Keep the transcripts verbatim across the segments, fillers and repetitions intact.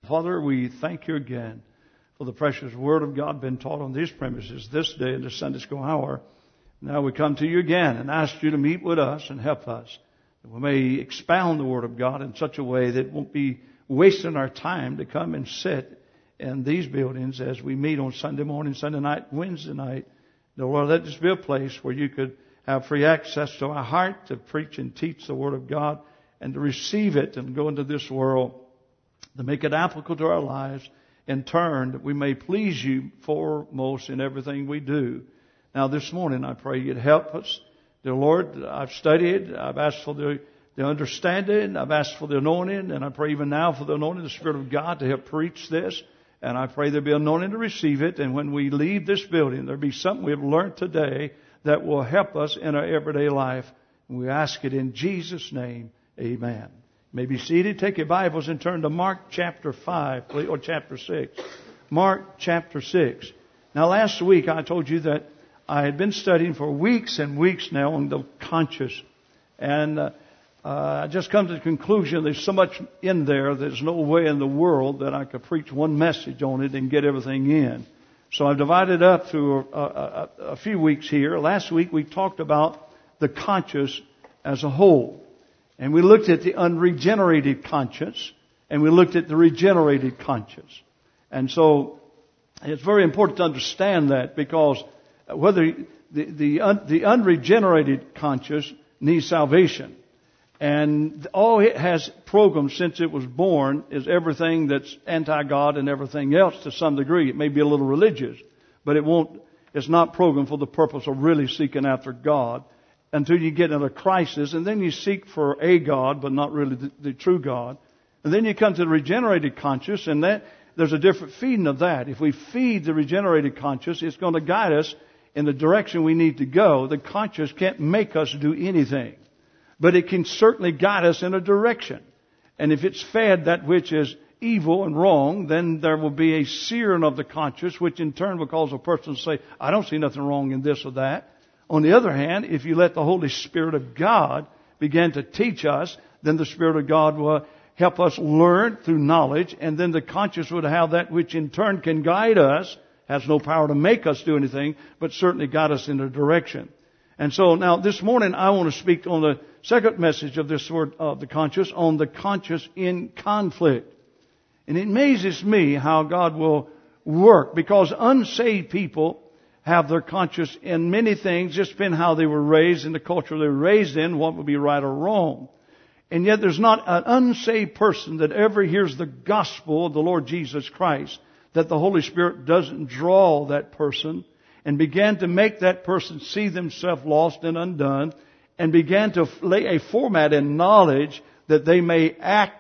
Father, we thank you again for the precious Word of God being taught on these premises this day in the Sunday School hour. Now we come to you again and ask you to meet with us and help us, that we may expound the Word of God in such a way that it won't be wasting our time to come and sit in these buildings as we meet on Sunday morning, Sunday night, Wednesday night. Lord, let this be a place where you could have free access to our heart to preach and teach the Word of God and to receive it and go into this world to make it applicable to our lives, in turn that we may please you foremost in everything we do. Now this morning I pray you'd help us. Dear Lord, I've studied, I've asked for the, the understanding, I've asked for the anointing, and I pray even now for the anointing of the Spirit of God to help preach this. And I pray there'll be anointing to receive it, and when we leave this building, there'll be something we've learned today that will help us in our everyday life. And we ask it in Jesus' name. Amen. You may be seated. Take your Bibles and turn to Mark chapter five, or chapter six. Mark chapter six. Now last week I told you that I had been studying for weeks and weeks now on the conscious. And uh, uh, I just come to the conclusion there's so much in there, there's no way in the world that I could preach one message on it and get everything in. So I've divided up through a, a, a few weeks here. Last week we talked about the conscious as a whole. And we looked at the unregenerated conscience, and we looked at the regenerated conscience. And so it's very important to understand that, because whether the the, un, the unregenerated conscience needs salvation, and all it has programmed since it was born is everything that's anti-God and everything else to some degree. It may be a little religious, but it won't. It's not programmed for the purpose of really seeking after God, until you get in a crisis, and then you seek for a God, but not really the, the true God. And then you come to the regenerated conscience, and that there's a different feeding of that. If we feed the regenerated conscience, it's going to guide us in the direction we need to go. The conscience can't make us do anything, but it can certainly guide us in a direction. And if it's fed that which is evil and wrong, then there will be a searing of the conscience, which in turn will cause a person to say, I don't see nothing wrong in this or that. On the other hand, if you let the Holy Spirit of God begin to teach us, then the Spirit of God will help us learn through knowledge, and then the conscience would have that which in turn can guide us, has no power to make us do anything, but certainly guide us in a direction. And so now this morning I want to speak on the second message of this word of the conscience, on the conscience in conflict. And it amazes me how God will work, because unsaved people have their conscience in many things, just depending how they were raised, in the culture they were raised in, what would be right or wrong. And yet there's not an unsaved person that ever hears the gospel of the Lord Jesus Christ that the Holy Spirit doesn't draw that person and begin to make that person see themselves lost and undone, and begin to lay a format in knowledge that they may act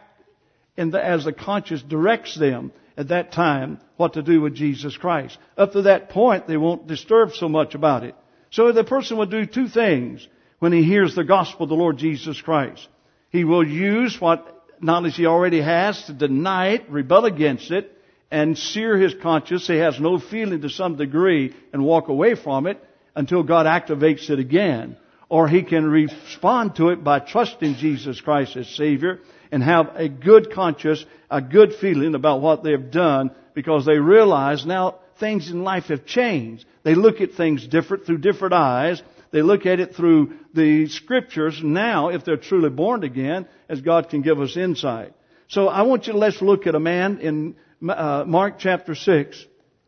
in the, as the conscience directs them at that time, what to do with Jesus Christ. Up to that point, they won't disturb so much about it. So the person will do two things when he hears the gospel of the Lord Jesus Christ. He will use what knowledge he already has to deny it, rebel against it, and sear his conscience. He has no feeling to some degree and walk away from it until God activates it again. Or he can respond to it by trusting Jesus Christ as Savior and have a good conscience, a good feeling about what they've done, because they realize now things in life have changed. They look at things different through different eyes. They look at it through the Scriptures now, if they're truly born again, as God can give us insight. So I want you to let's look at a man in uh, Mark chapter six.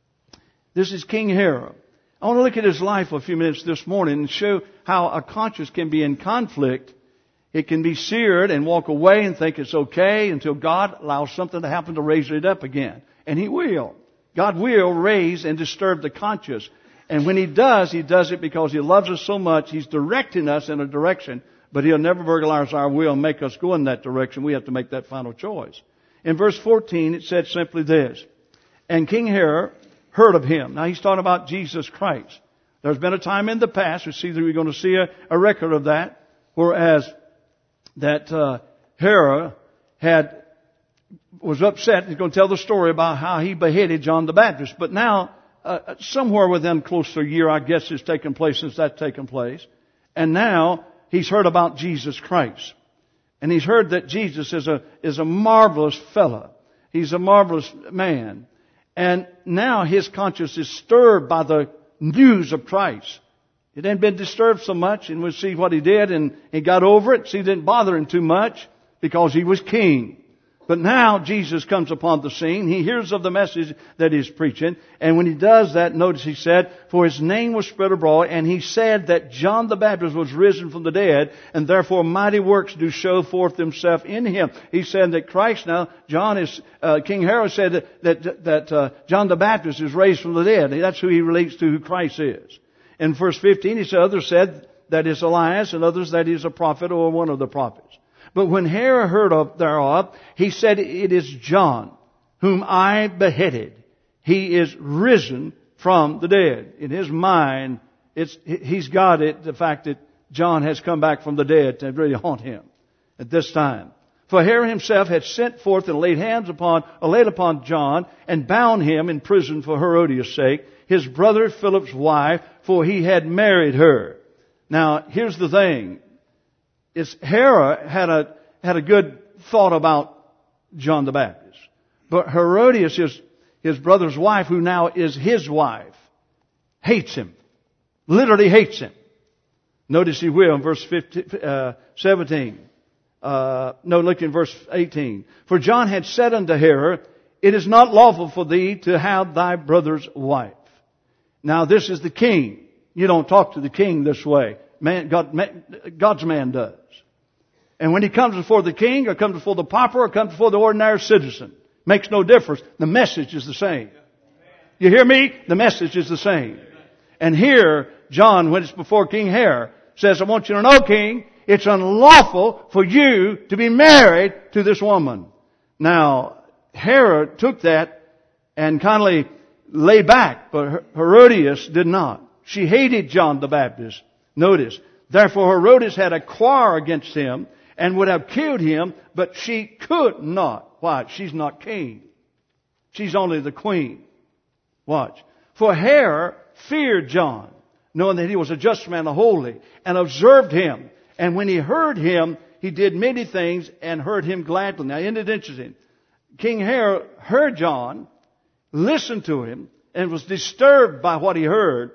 This is King Herod. I want to look at his life a few minutes this morning and show how a conscience can be in conflict. It can be seared and walk away and think it's okay until God allows something to happen to raise it up again. And He will. God will raise and disturb the conscience. And when He does, He does it because He loves us so much. He's directing us in a direction, but He'll never burglarize our will and make us go in that direction. We have to make that final choice. In verse fourteen, it said simply this: And King Herod heard of him. Now he's talking about Jesus Christ. There's been a time in the past, we see that we're going to see a, a record of that, whereas that uh, Herod had was upset. He's going to tell the story about how he beheaded John the Baptist. But now, uh, somewhere within close to a year, I guess, has taken place since that's taken place. And now he's heard about Jesus Christ. And he's heard that Jesus is a is a marvelous fellow. He's a marvelous man. And now his conscience is stirred by the news of Christ. It hadn't been disturbed so much, and we'll see what he did, and he got over it. See, it didn't bother him too much because he was king. But now Jesus comes upon the scene. He hears of the message that he's preaching. And when he does that, notice he said, for his name was spread abroad, and he said that John the Baptist was risen from the dead, and therefore mighty works do show forth himself in him. He said that Christ now, John is, uh, King Herod said that, that, that uh, John the Baptist is raised from the dead. That's who he relates to, who Christ is. In verse fifteen, he said, others said that is Elias, and others that he is a prophet or one of the prophets. But when Herod heard of thereof, he said, it is John, whom I beheaded. He is risen from the dead. In his mind, it's, he's got it, the fact that John has come back from the dead to really haunt him at this time. For Herod himself had sent forth and laid hands upon, or laid upon John, and bound him in prison for Herodias' sake, his brother Philip's wife, for he had married her. Now, here's the thing. It's Herod had a, had a good thought about John the Baptist. But Herodias, his, his brother's wife, who now is his wife, hates him. Literally hates him. Notice he will in verse fifteen, uh, seventeen. Uh, no, look in verse eighteen. For John had said unto Herod, it is not lawful for thee to have thy brother's wife. Now this is the king. You don't talk to the king this way. Man, God, man, God's man does. And when he comes before the king, or comes before the pauper, or comes before the ordinary citizen, makes no difference. The message is the same. You hear me? The message is the same. And here, John, when it's before King Herod, says, I want you to know, king, it's unlawful for you to be married to this woman. Now, Herod took that and kindly lay back, but Herodias did not. She hated John the Baptist. Notice, therefore Herodias had a quarrel against him and would have killed him, but she could not. Why? She's not king. She's only the queen. Watch. For Herod feared John, knowing that he was a just man, a holy, and observed him. And when he heard him, he did many things and heard him gladly. Now, isn't it interesting? King Herod heard John, listened to him, and was disturbed by what he heard.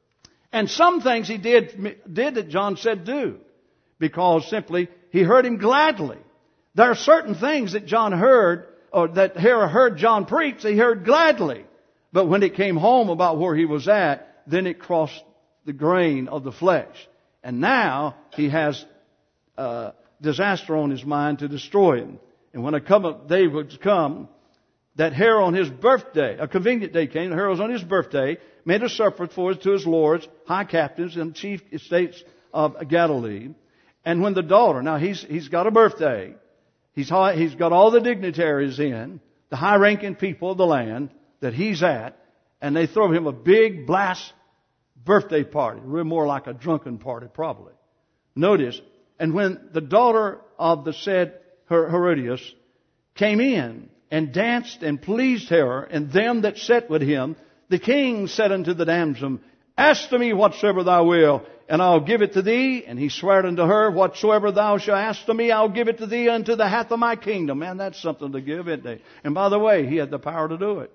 And some things he did, did that John said do. Because simply, he heard him gladly. There are certain things that John heard, or that Herod heard John preach, he heard gladly. But when it came home about where he was at, then it crossed the grain of the flesh. And now, he has uh, disaster on his mind to destroy him. And when a come, day would come, that Herod on his birthday, a convenient day came, Herod was on his birthday, made a supper for to his lords, high captains, and chief estates of Galilee. And when the daughter, now he's, he's got a birthday. He's, he's got all the dignitaries in, the high-ranking people of the land that he's at, and they throw him a big blast birthday party. Real more like a drunken party, probably. Notice, and when the daughter of the said Herodias came in and danced and pleased Herod and them that sat with him, the king said unto the damsel, ask of me whatsoever thou wilt, and I'll give it to thee. And he sware unto her, whatsoever thou shalt ask of me, I'll give it to thee unto the half of my kingdom. Man, that's something to give, isn't it? And by the way, he had the power to do it.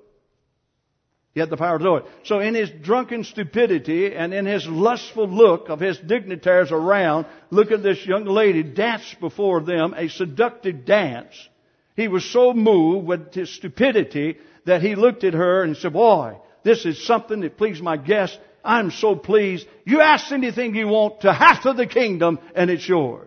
He had the power to do it. So in his drunken stupidity and in his lustful look of his dignitaries around, look at this young lady dance before them, a seductive dance. He was so moved with his stupidity that he looked at her and said, boy, this is something that pleased my guests. I'm so pleased. You ask anything you want to half of the kingdom and it's yours.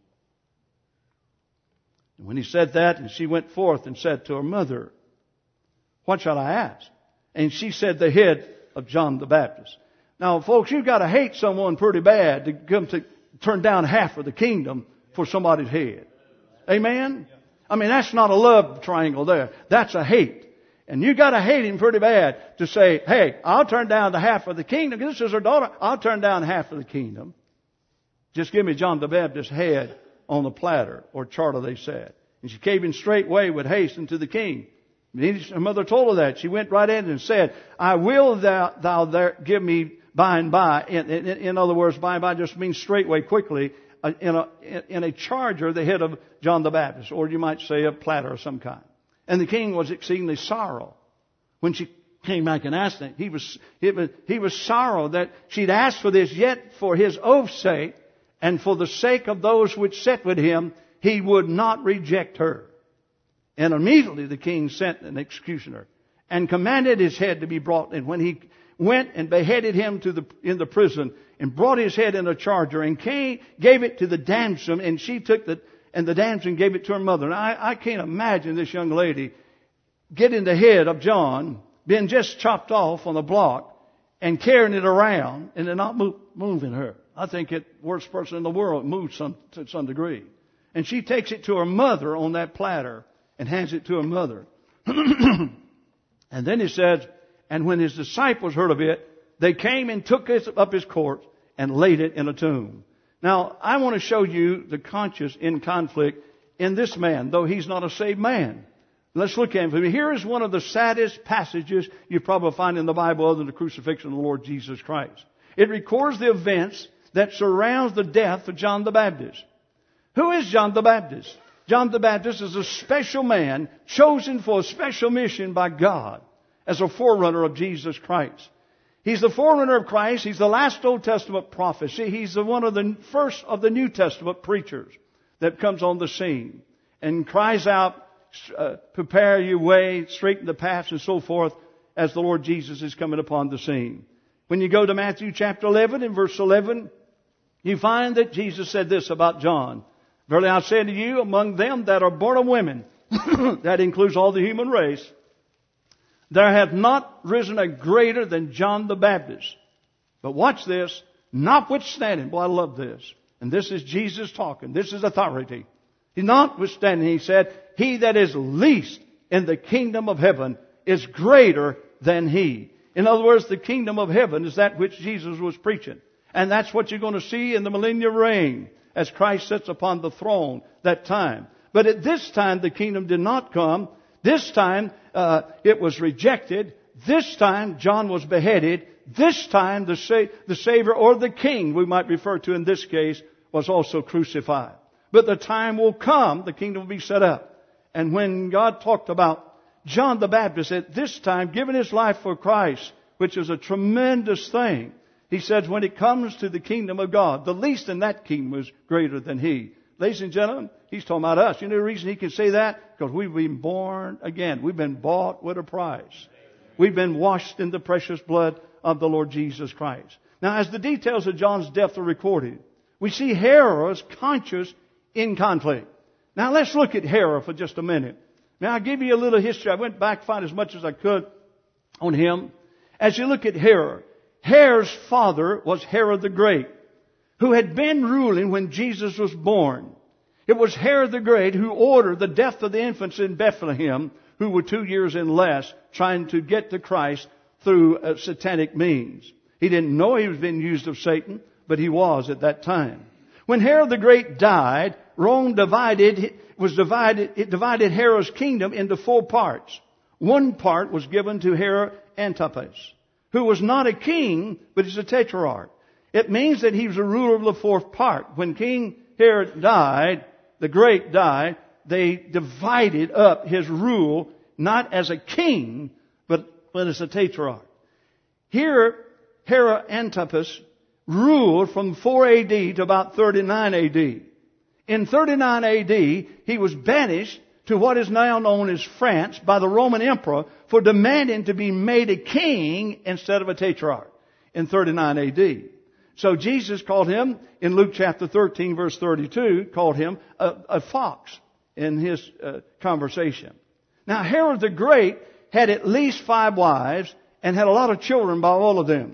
And when he said that, and she went forth and said to her mother, what shall I ask? And she said, the head of John the Baptist. Now, folks, you've got to hate someone pretty bad to come to turn down half of the kingdom for somebody's head. Amen? I mean, that's not a love triangle there. That's a hate. And you got to hate him pretty bad to say, hey, I'll turn down the half of the kingdom. This is her daughter. I'll turn down half of the kingdom. Just give me John the Baptist's head on the platter, or charter, they said. And she came in straightway with haste unto the king. Her mother told her that. She went right in and said, I will thou, thou there give me by and by. In, in, in other words, by and by just means straightway, quickly, in a, in a charger, the head of John the Baptist. Or you might say a platter of some kind. And the king was exceedingly sorrowed when she came back and asked him. He was, he was, he was sorrowed that she'd asked for this, yet for his oath's sake and for the sake of those which sat with him, he would not reject her. And immediately the king sent an executioner and commanded his head to be brought. And when he went and beheaded him to the, in the prison and brought his head in a charger and came, gave it to the damsel, and she took the, and the damsel gave it to her mother. And I, I can't imagine this young lady getting the head of John, being just chopped off on the block and carrying it around and they're not move, moving her. I think it worst person in the world moves some, to some degree. And she takes it to her mother on that platter and hands it to her mother. And then he says, and when his disciples heard of it, they came and took it up his corpse and laid it in a tomb. Now, I want to show you the conscience in conflict in this man, though he's not a saved man. Let's look at him. Here is one of the saddest passages you probably find in the Bible other than the crucifixion of the Lord Jesus Christ. It records the events that surrounds the death of John the Baptist. Who is John the Baptist? John the Baptist is a special man chosen for a special mission by God as a forerunner of Jesus Christ. He's the forerunner of Christ. He's the last Old Testament prophet. See, he's the one of the first of the New Testament preachers that comes on the scene and cries out, uh, prepare your way, straighten the paths and so forth as the Lord Jesus is coming upon the scene. When you go to Matthew chapter eleven and verse eleven, you find that Jesus said this about John. Verily I say to you, among them that are born of women, that includes all the human race, there hath not risen a greater than John the Baptist. But watch this, notwithstanding, boy I love this, and this is Jesus talking, this is authority. Notwithstanding, he said, he that is least in the kingdom of heaven is greater than he. In other words, the kingdom of heaven is that which Jesus was preaching. And that's what you're going to see in the millennial reign as Christ sits upon the throne that time. But at this time, the kingdom did not come. This time, uh, it was rejected. This time, John was beheaded. This time, the, sa- the Savior or the King, we might refer to in this case, was also crucified. But the time will come, the kingdom will be set up. And when God talked about John the Baptist at this time, giving his life for Christ, which is a tremendous thing, he says, when it comes to the kingdom of God, the least in that kingdom is greater than he. Ladies and gentlemen, he's talking about us. You know the reason he can say that? Because we've been born again. We've been bought with a price. We've been washed in the precious blood of the Lord Jesus Christ. Now, as the details of John's death are recorded, we see Herod's conscience in conflict. Now, let's look at Herod for just a minute. Now, I'll give you a little history. I went back to find as much as I could on him. As you look at Herod, Herod's father was Herod the Great, who had been ruling when Jesus was born. It was Herod the Great who ordered the death of the infants in Bethlehem, who were two years and less, trying to get to Christ through uh, satanic means. He didn't know he was being used of Satan, but he was at that time. When Herod the Great died, Rome divided, was divided, it divided Herod's kingdom into four parts. One part was given to Herod Antipas, who was not a king, but is a tetrarch. It means that he was a ruler of the fourth part. When King Herod died, the Great died, they divided up his rule, not as a king, but, but as a tetrarch. Here, Herod Antipas ruled from four A D to about thirty-nine A D. In thirty-nine A D, he was banished to what is now known as France by the Roman emperor for demanding to be made a king instead of a tetrarch in thirty-nine A D. So Jesus called him, in Luke chapter thirteen, verse thirty-two, called him a, a fox in his uh, conversation. Now, Herod the Great had at least five wives and had a lot of children by all of them.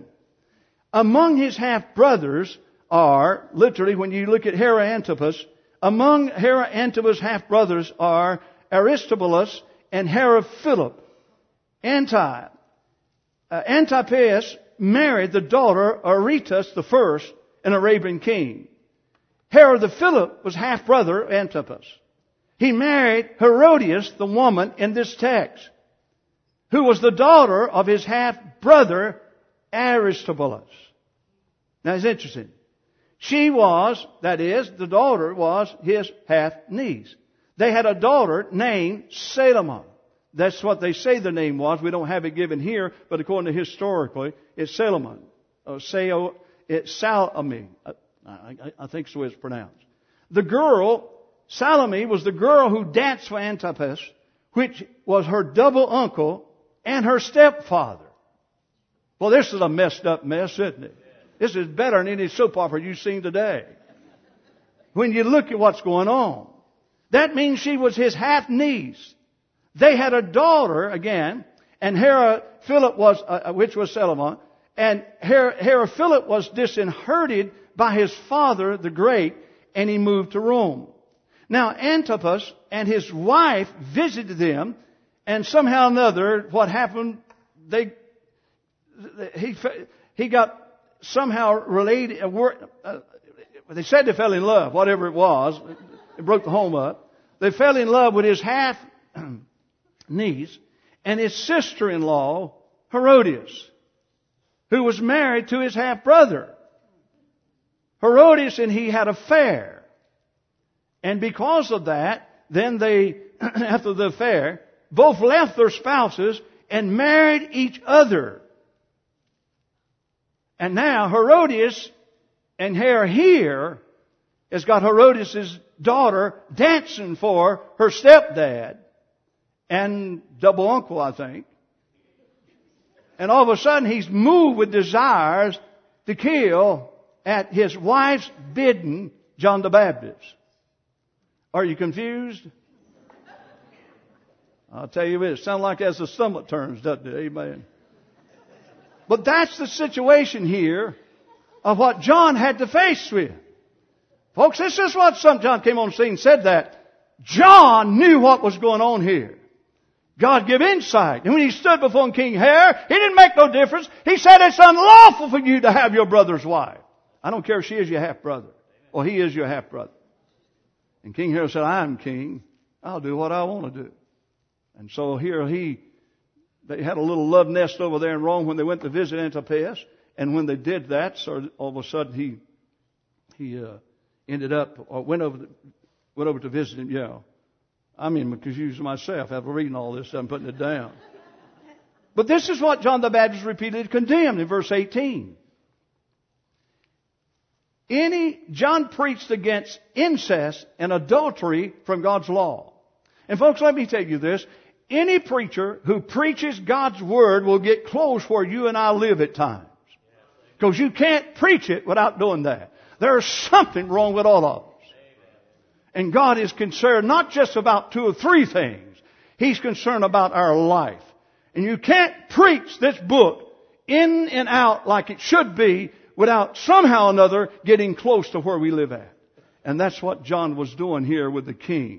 Among his half-brothers are, literally, when you look at Herod Antipas, among Herod Antipas' half-brothers are Aristobulus and Herod Philip. Anti, uh, Antipas married the daughter of Aretas the first, an Arabian king. Herod the Philip was half-brother of Antipas. He married Herodias, the woman in this text, who was the daughter of his half-brother Aristobulus. Now it's interesting. She was, that is, the daughter was his half-niece. They had a daughter named Salome. that's what they say the name was. We don't have it given here, but according to historically, it's Salomon. Uh, Sao, it's Salome. I, I, I think so it's pronounced. The girl, Salome, was the girl who danced for Antipas, which was her double uncle and her stepfather. Well, this is a messed up mess, isn't it? This is better than any soap opera you've seen today. When you look at what's going on. That means she was his half-niece. They had a daughter, again, and Hera Philip was, uh, which was Solomon, and Hera, Hera Philip was disinherited by his father, the Great, and he moved to Rome. Now, Antipas and his wife visited them, and somehow or another, what happened, they, he, he got somehow related, uh, they said they fell in love, whatever it was. It broke the home up. They fell in love with his half niece and his sister-in-law, Herodias, who was married to his half-brother. Herodias and he had an affair. And because of that, then they, after the affair, both left their spouses and married each other. And now Herodias and Hera here has got Herodias' daughter dancing for her stepdad and double uncle, I think. And all of a sudden he's moved with desires to kill at his wife's bidding John the Baptist. Are you confused? I'll tell you this, it sounds like as the stomach turns, doesn't it? Amen. But that's the situation here of what John had to face with. Folks, this is what some John came on the scene and said that. John knew what was going on here. God gave insight. And when he stood before King Herod, he didn't make no difference. He said it's unlawful for you to have your brother's wife. I don't care if she is your half-brother or he is your half-brother. And King Herod said, I'm king. I'll do what I want to do. And so here he, they had a little love nest over there in Rome when they went to visit Antipas. And when they did that, so all of a sudden he, he, uh, ended up, or went over, to, went over to visit him. Yeah. I'm even confused myself after reading all this and putting it down. But this is what John the Baptist repeatedly condemned in verse eighteen. Any, John preached against incest and adultery from God's law. And folks, let me tell you this. Any preacher who preaches God's Word will get close where you and I live at times. Because you can't preach it without doing that. There's something wrong with all of us. And God is concerned not just about two or three things. He's concerned about our life. And you can't preach this book in and out like it should be without somehow or another getting close to where we live at. And that's what John was doing here with the king.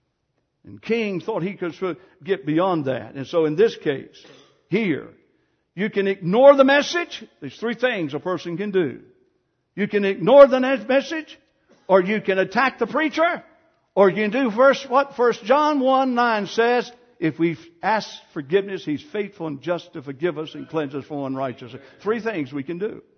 And King thought he could get beyond that. And so in this case, here, you can ignore the message. There's three things a person can do. You can ignore the message, or you can attack the preacher, or you can do first what First John one nine says, if we ask forgiveness, He's faithful and just to forgive us and cleanse us from unrighteousness. Three things we can do.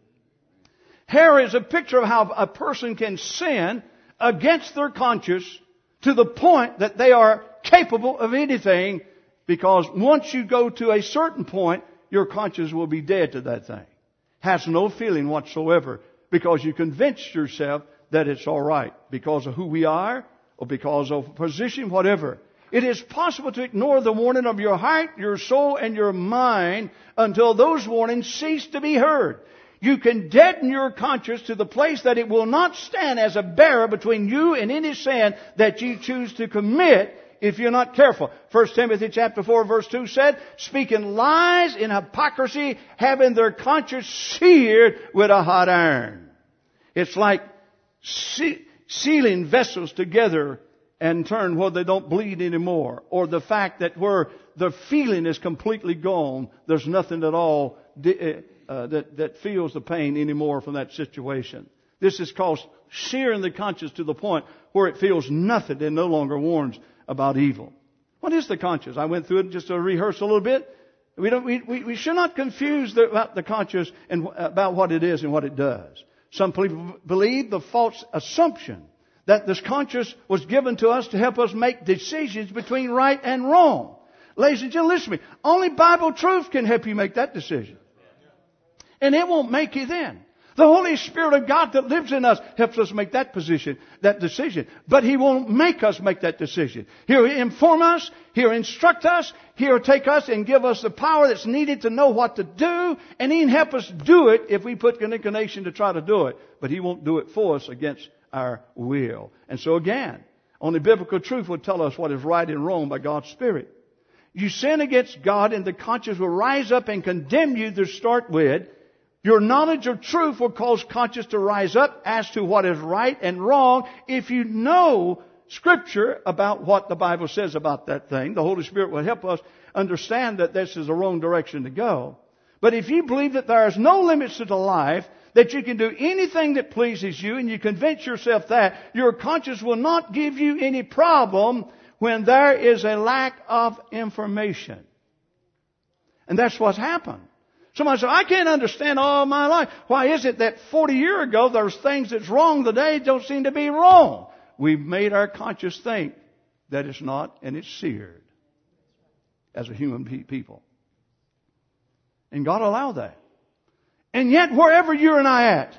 Here is a picture of how a person can sin against their conscience to the point that they are capable of anything, because once you go to a certain point, your conscience will be dead to that thing. Has no feeling whatsoever. Because you convinced yourself that it's all right. Because of who we are, or because of position, whatever. It is possible to ignore the warning of your heart, your soul, and your mind until those warnings cease to be heard. You can deaden your conscience to the place that it will not stand as a barrier between you and any sin that you choose to commit if you're not careful. First Timothy chapter four verse two said, speaking lies in hypocrisy, having their conscience seared with a hot iron. It's like se- sealing vessels together and turn where they don't bleed anymore. Or the fact that where the feeling is completely gone, there's nothing at all uh, that, that feels the pain anymore from that situation. This is called searing the conscience to the point where it feels nothing and no longer warns about evil. What is the conscience? I went through it just to rehearse a little bit. We don't. We, we, we should not confuse the, about the conscience and about what it is and what it does. Some people believe the false assumption that this conscience was given to us to help us make decisions between right and wrong. ladies and gentlemen, listen to me. Only Bible truth can help you make that decision. And it won't make you then. The Holy Spirit of God that lives in us helps us make that position, that decision. But He won't make us make that decision. He'll inform us. He'll instruct us. He'll take us and give us the power that's needed to know what to do. And He'll help us do it if we put an inclination to try to do it. But He won't do it for us against our will. And so again, only biblical truth will tell us what is right and wrong by God's Spirit. You sin against God and the conscience will rise up and condemn you to start with. Your knowledge of truth will cause conscience to rise up as to what is right and wrong. If you know Scripture about what the Bible says about that thing, the Holy Spirit will help us understand that this is the wrong direction to go. But if you believe that there is no limits to the life, that you can do anything that pleases you, and you convince yourself that, your conscience will not give you any problem when there is a lack of information. And that's what's happened. Somebody said, I can't understand all my life. Why is it that forty years ago there's things that's wrong today don't seem to be wrong? We've made our conscience think that it's not, and it's seared as a human pe- people. And God allowed that. And yet wherever you and I at,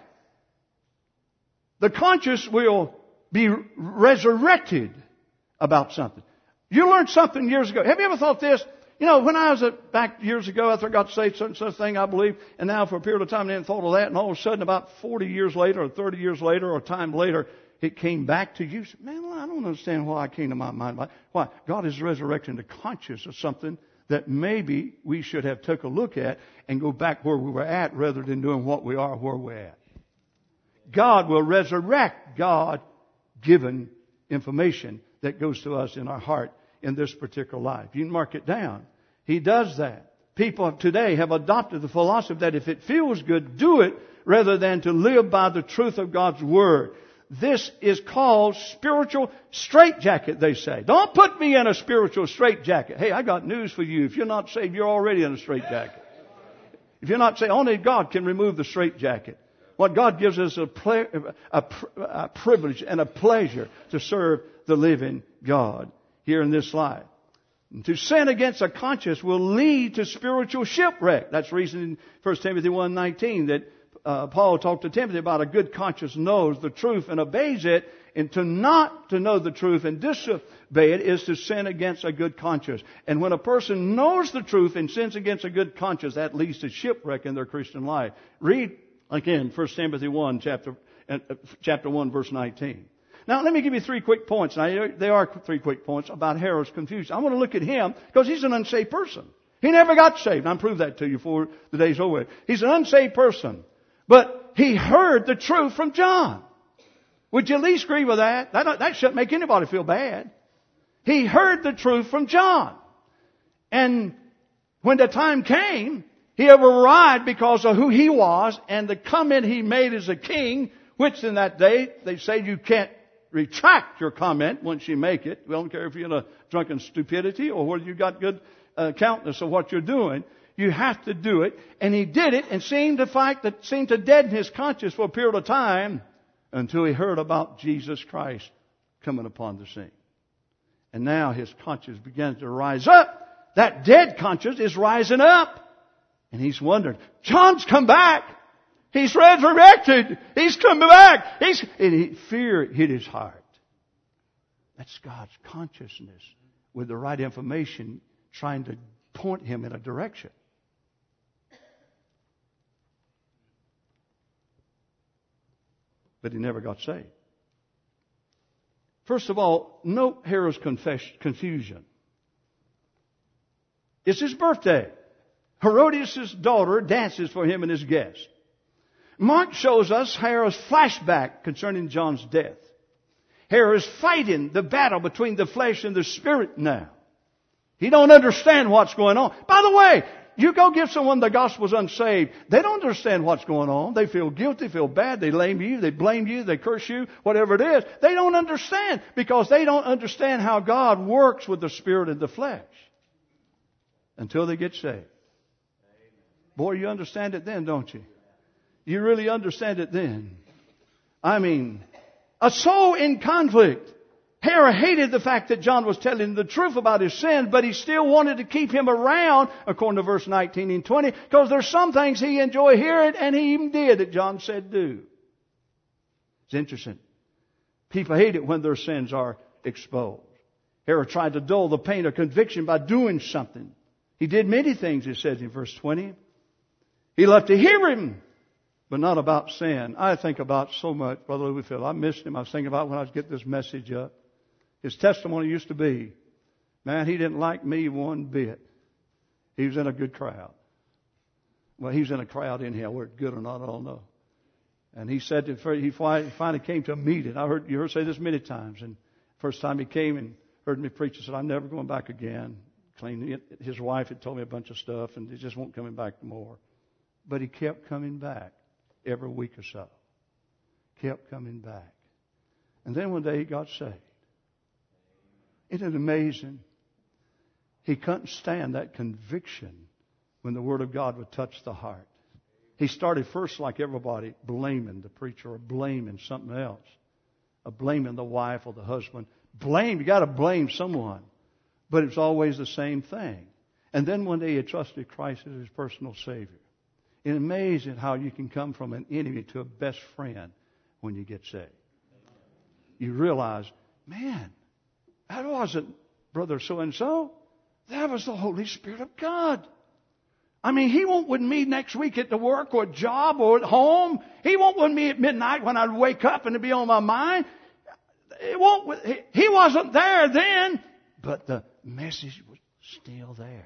the conscience will be resurrected about something. You learned something years ago. Have you ever thought this? You know, when I was at, back years ago, after I got saved, such and such thing, I believe, and now for a period of time I didn't thought of that, and all of a sudden about forty years later or thirty years later or time later, it came back to you. Man, well, I don't understand why it came to my mind. Why? God is resurrecting the conscience of something that maybe we should have took a look at and go back where we were at rather than doing what we are where we're at. God will resurrect God-given information that goes to us in our heart in this particular life. You can mark it down. He does that. People of today have adopted the philosophy that if it feels good, do it rather than to live by the truth of God's Word. This is called spiritual straitjacket, they say. Don't put me in a spiritual straitjacket. Hey, I got news for you. If you're not saved, you're already in a straitjacket. If you're not saved, only God can remove the straitjacket. What God gives us a, ple- a, a privilege and a pleasure to serve the living God here in this life. And to sin against a conscience will lead to spiritual shipwreck. That's the reason in First Timothy one nineteen that uh, Paul talked to Timothy about a good conscience knows the truth and obeys it. And to not to know the truth and disobey it is to sin against a good conscience. And when a person knows the truth and sins against a good conscience, that leads to shipwreck in their Christian life. Read again First Timothy one, chapter, uh, chapter one, verse nineteen. Now, let me give you three quick points. Now, there are three quick points about Herod's confusion. I want to look at him because he's an unsaved person. He never got saved. I'll prove that to you before the day's over. He's an unsaved person. But he heard the truth from John. Would you at least agree with that? That, that shouldn't make anybody feel bad. He heard the truth from John. And when the time came, he arrived because of who he was and the comment he made as a king, which in that day, they say you can't retract your comment once you make it. We don't care if you're in a drunken stupidity or whether you got good uh, countenance of what you're doing. You have to do it. And he did it and seemed to fight, that seemed to deaden his conscience for a period of time until he heard about Jesus Christ coming upon the scene. And now his conscience begins to rise up. That dead conscience is rising up. And he's wondering, John's come back. He's resurrected. He's coming back. He's, and he, fear hit his heart. That's God's consciousness with the right information trying to point him in a direction. But he never got saved. First of all, note Herod's confess- confusion. It's his birthday. Herodias' daughter dances for him and his guests. Mark shows us Herod's flashback concerning John's death. Herod is fighting the battle between the flesh and the spirit now. He don't understand what's going on. By the way, you go give someone the gospel's unsaved. They don't understand what's going on. They feel guilty, feel bad. They blame you. They blame you. They curse you. Whatever it is. They don't understand because they don't understand how God works with the spirit and the flesh until they get saved. Boy, you understand it then, don't you? You really understand it then. I mean, a soul in conflict Herod hated the fact that John was telling the truth about his sins, but he still wanted to keep him around, according to verse nineteen and twenty, because there's some things he enjoyed hearing, and he even did that John said do. It's interesting. People hate it when their sins are exposed. Herod tried to dull the pain of conviction by doing something. He did many things, it says in verse twenty. He loved to hear him, but not about sin. I think about so much, Brother Louisville. I missed him. I was thinking about when I was getting this message up. His testimony used to be, man, he didn't like me one bit. He was in a good crowd. Well, he was in a crowd in here. Whether it's good or not, I don't know. And he said that he finally came to a meeting. I heard you heard say this many times. And first time he came and heard me preach, he said, I'm never going back again. Claimed his wife had told me a bunch of stuff, and he just won't coming back more. But he kept coming back every week or so. Kept coming back. And then one day he got saved. Isn't it amazing? He couldn't stand that conviction when the Word of God would touch the heart. He started first like everybody, blaming the preacher or blaming something else. Or blaming the wife or the husband. Blame, you got to blame someone. But it's always the same thing. And then one day he trusted Christ as his personal Savior. It's amazing how you can come from an enemy to a best friend when you get saved. You realize, man, that wasn't brother so-and-so. That was the Holy Spirit of God. I mean, He won't with me next week at the work or job or at home. He won't with me at midnight when I'd wake up and it'd be on my mind. It won't with, he, he wasn't there then, but the message was still there.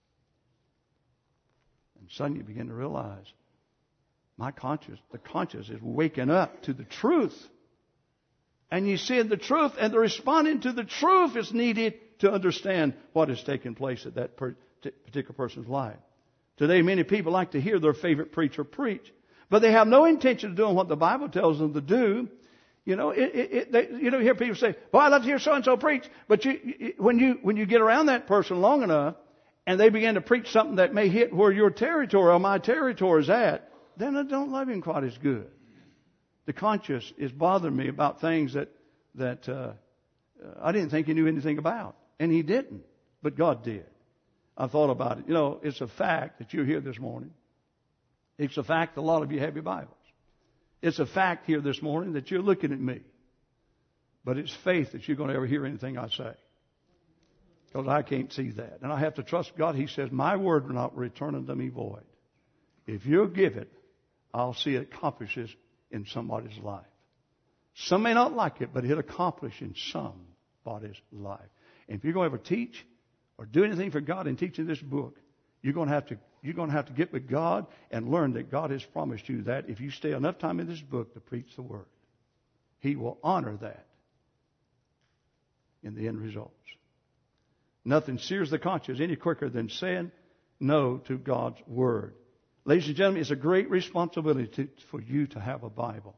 And suddenly you begin to realize, my conscience, the conscience is waking up to the truth. And you see the truth, and the responding to the truth is needed to understand what is taking place at that particular person's life. Today, many people like to hear their favorite preacher preach, but they have no intention of doing what the Bible tells them to do. You know, it, it, it, they, you know, you hear people say, "Well, I love to hear so and so preach," but you, you, when you when you get around that person long enough, and they begin to preach something that may hit where your territory or my territory is at, then I don't love him quite as good. The conscience is bothering me about things that that uh, I didn't think he knew anything about. And he didn't. But God did. I thought about it. You know, it's a fact that you're here this morning. It's a fact that a lot of you have your Bibles. It's a fact here this morning that you're looking at me. But it's faith that you're going to ever hear anything I say. Because I can't see that. And I have to trust God. He says, my word will not return unto me void. If you'll give it, I'll see it accomplishes in somebody's life. Some may not like it, but it'll accomplish in somebody's life. And if you're going to ever teach or do anything for God in teaching this book, you're going to have to you're going to have to get with God and learn that God has promised you that if you stay enough time in this book to preach the Word, He will honor that in the end results. Nothing sears the conscience any quicker than saying no to God's Word. Ladies and gentlemen, it's a great responsibility to, for you to have a Bible.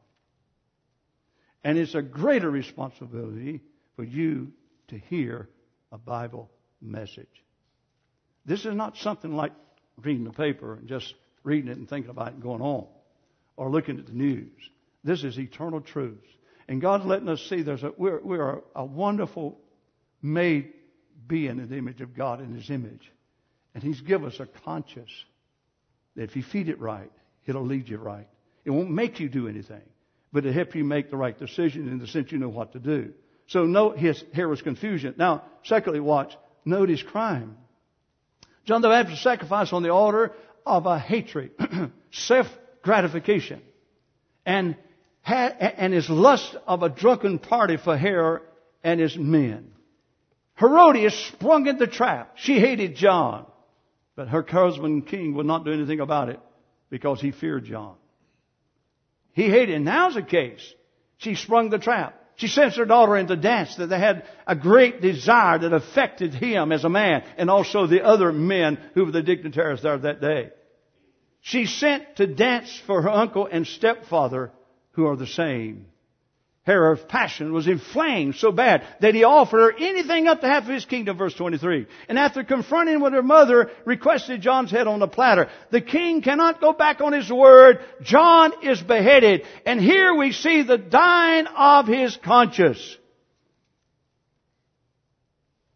And it's a greater responsibility for you to hear a Bible message. This is not something like reading the paper and just reading it and thinking about it and going on, or looking at the news. This is eternal truth. And God's letting us see there's a, we're, we're a, a wonderful made being in the image of God, in His image. And He's given us a conscience that if you feed it right, it'll lead you right. It won't make you do anything, but it'll help you make the right decision in the sense you know what to do. So note his Herod's confusion. Now, secondly, watch. Note his crime. John the Baptist sacrificed on the altar of a hatred, self-gratification, and had, and his lust of a drunken party for Herod and his men. Herodias sprung in the trap. She hated John, but her husband king would not do anything about it because he feared John. He hated. Now's the case. She sprung the trap. She sent her daughter into dance that they had a great desire that affected him as a man and also the other men who were the dignitaries there that day. She sent to dance for her uncle and stepfather who are the same. Herod's passion was inflamed so bad that he offered her anything up to half of his kingdom, verse twenty-three. And after confronting with her mother, requested John's head on a platter. The king cannot go back on his word. John is beheaded. And here we see the dying of his conscience.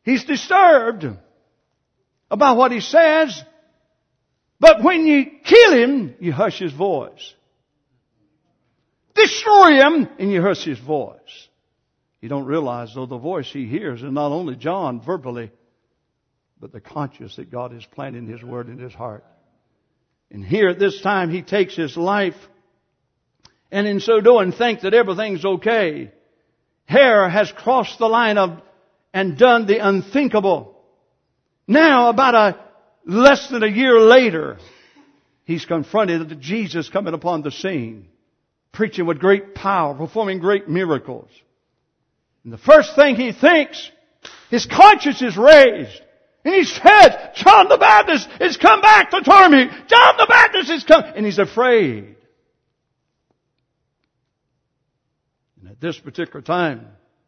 He's disturbed about what he says. But when you kill him, you hush his voice. Destroy him, and you hush his voice. You don't realize, though, the voice he hears is not only John verbally, but the conscience that God has planted His Word in his heart. And here at this time, he takes his life, and in so doing, thinks that everything's okay. Herod has crossed the line of and done the unthinkable. Now, about a less than a year later, he's confronted with Jesus coming upon the scene, preaching with great power, performing great miracles. And the first thing he thinks, his conscience is raised. And he says, John the Baptist has come back to torment me. John the Baptist has come. And he's afraid. And at this particular time,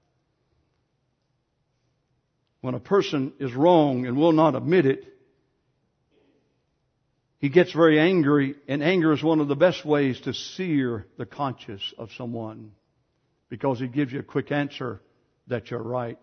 when a person is wrong and will not admit it, he gets very angry, and anger is one of the best ways to sear the conscience of someone, because it gives you a quick answer that you're right.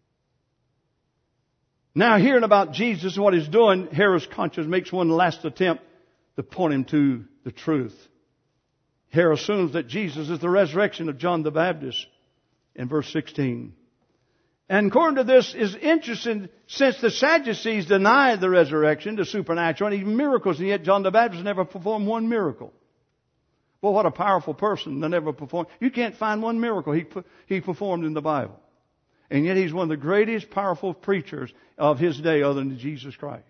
Now, hearing about Jesus and what He's doing, Herod's conscience makes one last attempt to point him to the truth. Herod assumes that Jesus is the resurrection of John the Baptist in verse sixteen. And according to this is interesting, since the Sadducees denied the resurrection, the supernatural, and even miracles, and yet John the Baptist never performed one miracle. Well, what a powerful person that never performed. You can't find one miracle he he performed in the Bible. And yet he's one of the greatest powerful preachers of his day other than Jesus Christ.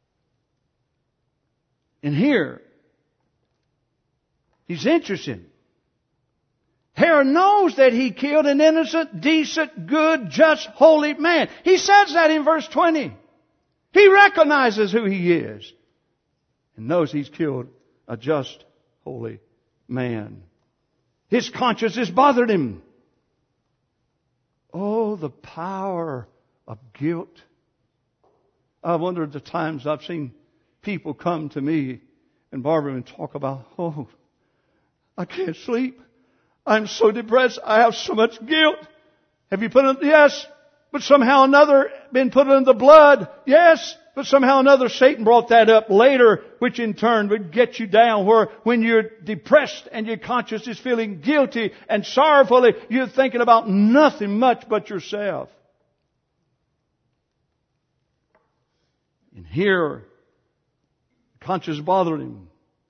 And here, he's interesting. Herod knows that he killed an innocent, decent, good, just, holy man. He says that in verse twenty. He recognizes who he is and knows he's killed a just, holy man. His conscience has bothered him. Oh, the power of guilt. I wonder at the times I've seen people come to me and Barbara and talk about, oh, I can't sleep. I'm so depressed. I have so much guilt. Have you put it? Yes. But somehow another been put in the blood. Yes. But somehow another Satan brought that up later, which in turn would get you down where when you're depressed and your conscience is feeling guilty and sorrowfully, you're thinking about nothing much but yourself. And here, conscience bothered him.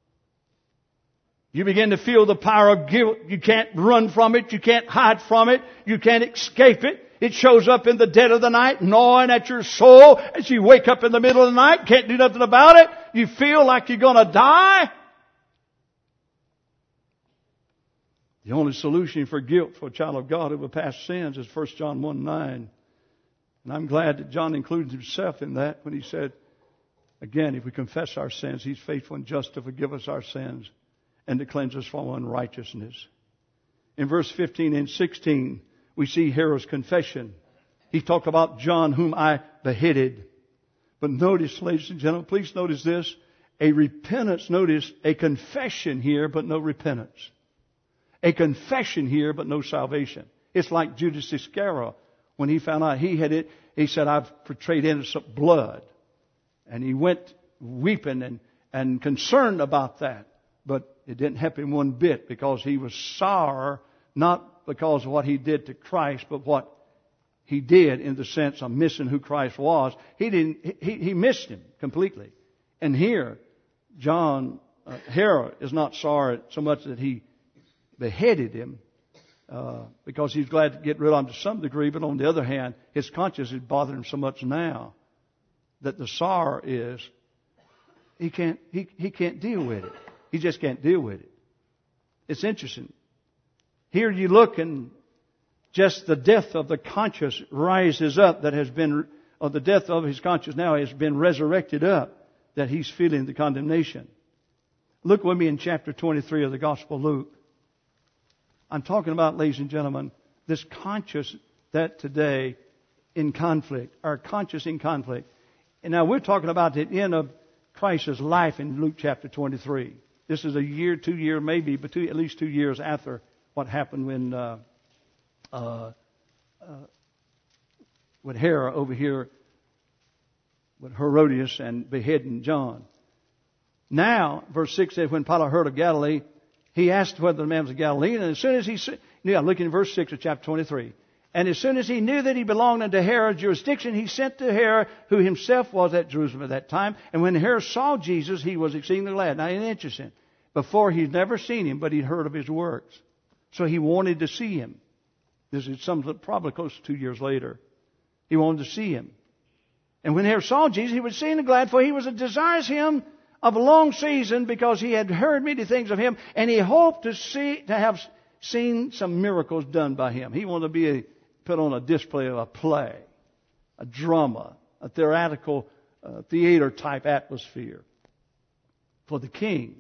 You begin to feel the power of guilt. You can't run from it. You can't hide from it. You can't escape it. It shows up in the dead of the night, gnawing at your soul as you wake up in the middle of the night, can't do nothing about it. You feel like you're going to die. The only solution for guilt for a child of God over past sins is First John one nine. And I'm glad that John included himself in that when he said, again, if we confess our sins, He's faithful and just to forgive us our sins and to cleanse us from unrighteousness. In verse fifteen and sixteen, we see Herod's confession. He talked about John whom I beheaded. But notice, ladies and gentlemen, please notice this. A repentance, notice, a confession here, but no repentance. A confession here, but no salvation. It's like Judas Iscariot. When he found out he had it, he said, I've betrayed innocent blood. And he went weeping and, and concerned about that. But it didn't help him one bit, because he was sour, not because of what he did to Christ, but what he did in the sense of missing who Christ was. He didn't. He, he missed Him completely. And here, John uh, Herod is not sorry so much that he beheaded him, uh, because he's glad to get rid of him to some degree. But on the other hand, his conscience is bothering him so much now that the sorrow is he can't. He he can't deal with it. He just can't deal with it. It's interesting. Here you look, and just the death of the conscience rises up that has been, or the death of his conscience now has been resurrected up, that he's feeling the condemnation. Look with me in chapter twenty-three of the Gospel of Luke. I'm talking about, ladies and gentlemen, this conscience that today in conflict, our conscience in conflict. And now we're talking about the end of Christ's life in Luke chapter twenty-three. This is a year, two year, maybe, but two, at least two years after what happened when uh, uh, uh, with Herod over here with Herodias and beheading John. Now, verse six says, when Pilate heard of Galilee, he asked whether the man was a Galilean, and as soon as he, yeah, look in verse six of chapter twenty-three. And as soon as he knew that he belonged unto Herod's jurisdiction, he sent to Herod, who himself was at Jerusalem at that time. And when Herod saw Jesus, he was exceedingly glad. Now, it's interesting. Before, he'd never seen him, but he'd heard of his works. So he wanted to see him. This is some, probably close to two years later. He wanted to see him. And when Herod saw Jesus, he was exceedingly glad, for he was desirous him of a long season, because he had heard many things of him, and he hoped to see, to have seen some miracles done by him. He wanted to be a, put on a display of a play, a drama, a theatrical, uh, theater type atmosphere for the king.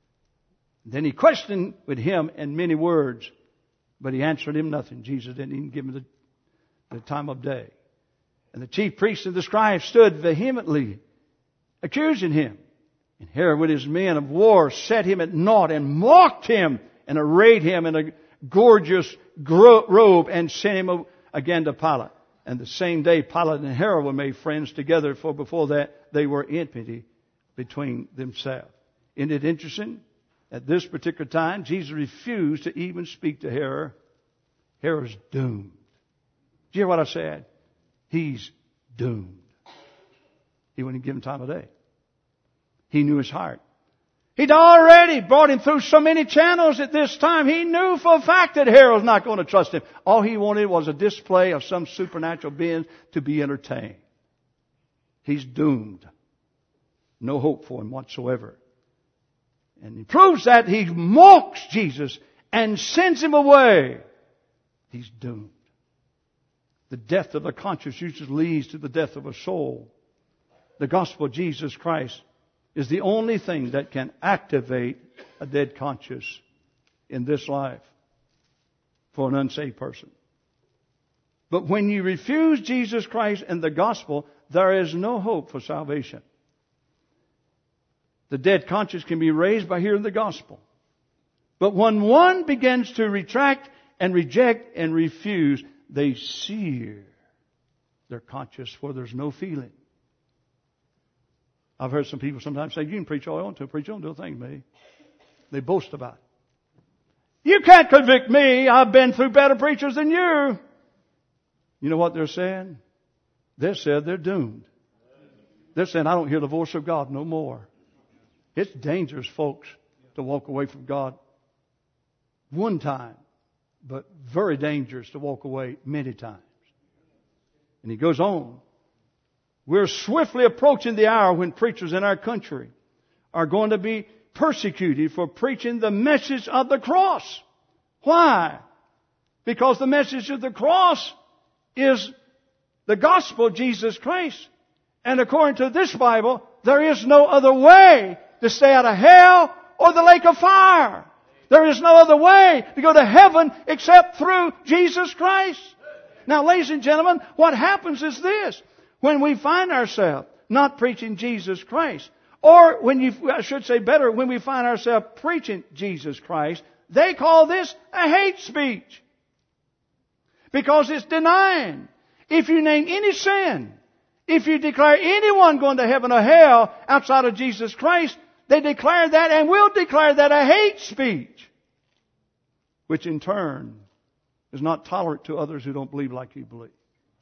Then he questioned with him in many words, but he answered him nothing. Jesus didn't even give him the, the time of day. And the chief priests and the scribes stood vehemently accusing him. And Herod with his men of war set him at naught and mocked him and arrayed him in a gorgeous robe and sent him again to Pilate. And the same day Pilate and Herod were made friends together, for before that they were enmity between themselves. Isn't it interesting? At this particular time, Jesus refused to even speak to Herod. Herod's doomed. Did you hear what I said? He's doomed. He wouldn't give him time of day. He knew his heart. He'd already brought him through so many channels at this time. He knew for a fact that Herod was not going to trust him. All he wanted was a display of some supernatural being to be entertained. He's doomed. No hope for him whatsoever. And he proves that he mocks Jesus and sends him away. He's doomed. The death of a conscience usually leads to the death of a soul. The gospel of Jesus Christ is the only thing that can activate a dead conscience in this life for an unsaved person. But when you refuse Jesus Christ and the gospel, there is no hope for salvation. The dead conscience can be raised by hearing the gospel. But when one begins to retract and reject and refuse, they sear their conscience where there's no feeling. I've heard some people sometimes say, you can preach all you want to, preach, don't do a thing to me. They boast about it. You can't convict me. I've been through better preachers than you. You know what they're saying? They said they're doomed. They're saying, I don't hear the voice of God no more. It's dangerous, folks, to walk away from God one time, but very dangerous to walk away many times. And he goes on. We're swiftly approaching the hour when preachers in our country are going to be persecuted for preaching the message of the cross. Why? Because the message of the cross is the gospel of Jesus Christ. And according to this Bible, there is no other way to stay out of hell or the lake of fire. There is no other way to go to heaven except through Jesus Christ. Now, ladies and gentlemen, what happens is this. When we find ourselves not preaching Jesus Christ, or when you, I should say better, when we find ourselves preaching Jesus Christ, they call this a hate speech. Because it's denying. If you name any sin, if you declare anyone going to heaven or hell outside of Jesus Christ, they declare that and will declare that a hate speech, which in turn is not tolerant to others who don't believe like you believe.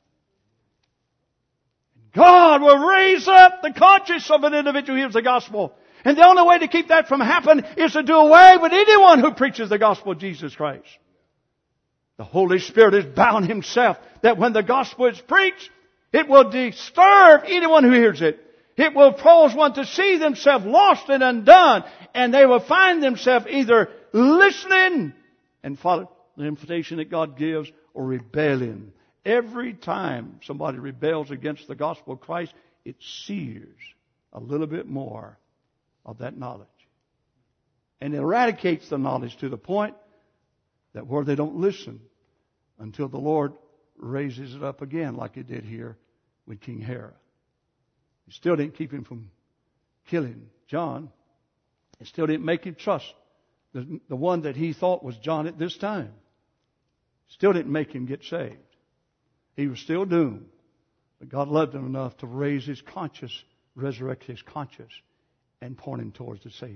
God will raise up the conscience of an individual who hears the gospel. And the only way to keep that from happening is to do away with anyone who preaches the gospel of Jesus Christ. The Holy Spirit is bound Himself that when the gospel is preached, it will disturb anyone who hears it. It will cause one to see themselves lost and undone. And they will find themselves either listening and following the invitation that God gives or rebelling. Every time somebody rebels against the gospel of Christ, it sears a little bit more of that knowledge. And it eradicates the knowledge to the point that where they don't listen until the Lord raises it up again like He did here with King Herod. It still didn't keep him from killing John. It still didn't make him trust the, the one that he thought was John at this time. Still didn't make him get saved. He was still doomed. But God loved him enough to raise his conscience, resurrect his conscience, and point him towards the Savior.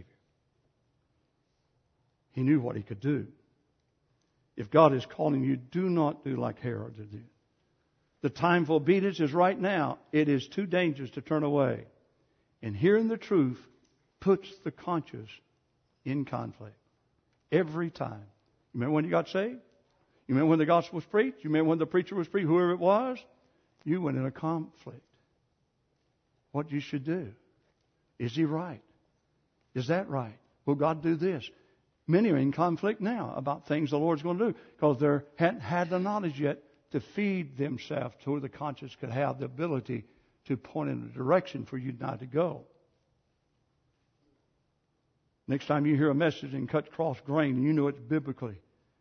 He knew what he could do. If God is calling you, do not do like Herod did. The time for obedience is right now. It is too dangerous to turn away. And hearing the truth puts the conscience in conflict. Every time. You remember when you got saved? You remember when the gospel was preached? You remember when the preacher was preached, whoever it was? You went in a conflict. What you should do. Is he right? Is that right? Will God do this? Many are in conflict now about things the Lord's going to do because they hadn't had the knowledge yet to feed themselves to where the conscience could have the ability to point in a direction for you not to go. Next time you hear a message in cut cross grain and you know it's biblically,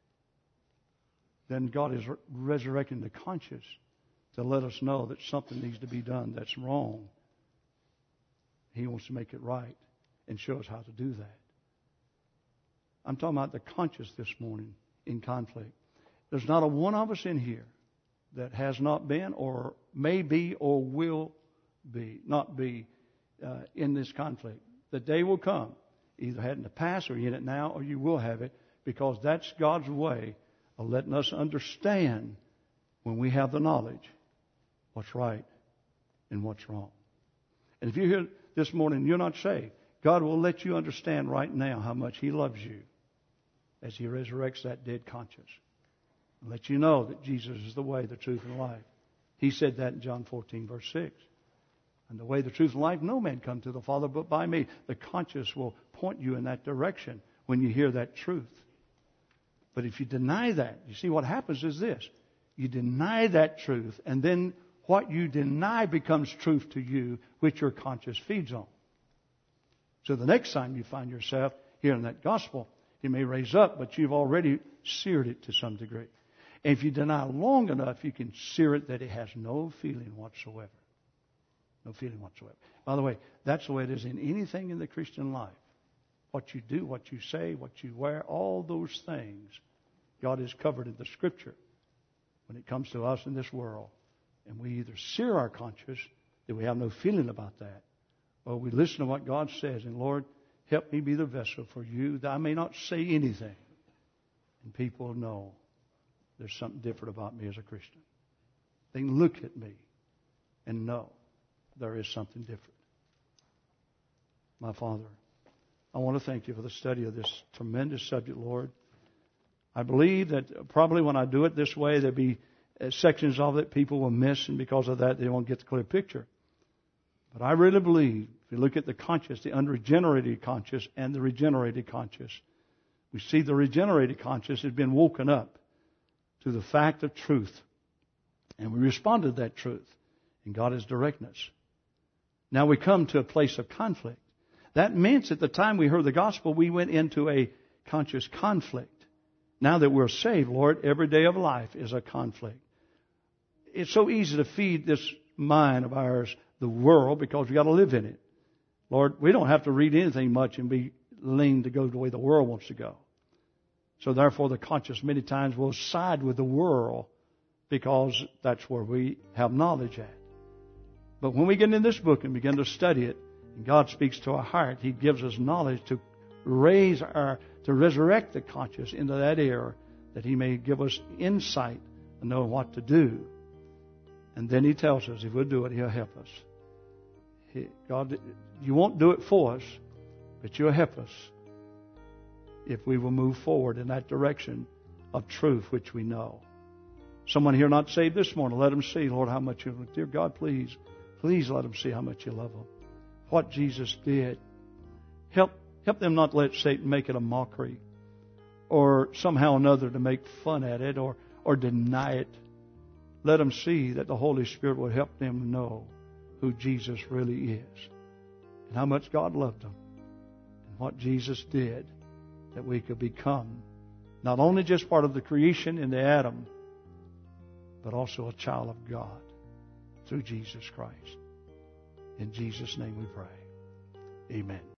then God is resurrecting the conscience to let us know that something needs to be done that's wrong. He wants to make it right and show us how to do that. I'm talking about the conscience this morning in conflict. There's not a one of us in here that has not been or may be or will be, not be uh, in this conflict. The day will come, either had in the past or in it now, or you will have it, because that's God's way of letting us understand when we have the knowledge what's right and what's wrong. And if you're here this morning and you're not saved, God will let you understand right now how much He loves you as He resurrects that dead conscience. And let you know that Jesus is the way, the truth, and the life. He said that in John fourteen, verse six. And the way, the truth, and life, no man come to the Father but by me. The conscience will point you in that direction when you hear that truth. But if you deny that, you see what happens is this. You deny that truth, and then what you deny becomes truth to you, which your conscience feeds on. So the next time you find yourself hearing that gospel, it may raise up, but you've already seared it to some degree. And if you deny long enough, you can sear it that it has no feeling whatsoever. No feeling whatsoever. By the way, that's the way it is in anything in the Christian life. What you do, what you say, what you wear, all those things, God has covered in the Scripture when it comes to us in this world. And we either sear our conscience, that we have no feeling about that, or we listen to what God says, and Lord, help me be the vessel for you, that I may not say anything, and people know there's something different about me as a Christian. They can look at me and know there is something different. My Father, I want to thank you for the study of this tremendous subject, Lord. I believe that probably when I do it this way, there'll be sections of it people will miss, and because of that, they won't get the clear picture. But I really believe, if you look at the conscious, the unregenerated conscious and the regenerated conscious, we see the regenerated conscious has been woken up to the fact of truth. And we responded to that truth. And God has directed us. Now we come to a place of conflict. That means at the time we heard the gospel, we went into a conscious conflict. Now that we're saved, Lord, every day of life is a conflict. It's so easy to feed this mind of ours the world because we've got to live in it. Lord, we don't have to read anything much and be lean to go the way the world wants to go. So therefore the conscience many times will side with the world because that's where we have knowledge at. But when we get in this book and begin to study it, and God speaks to our heart, He gives us knowledge to raise our, to resurrect the conscience into that era, that He may give us insight and know what to do. And then He tells us if we'll do it, He'll help us. He, God, you won't do it for us, but you'll help us if we will move forward in that direction of truth which we know. Someone here not saved this morning, let them see, Lord, how much you love. Dear God, please, please let them see how much you love them. What Jesus did. Help, help them not let Satan make it a mockery or somehow or another to make fun at it or, or deny it. Let them see that the Holy Spirit will help them know who Jesus really is and how much God loved them and what Jesus did that we could become not only just part of the creation in the Adam, but also a child of God through Jesus Christ. In Jesus' name we pray. Amen.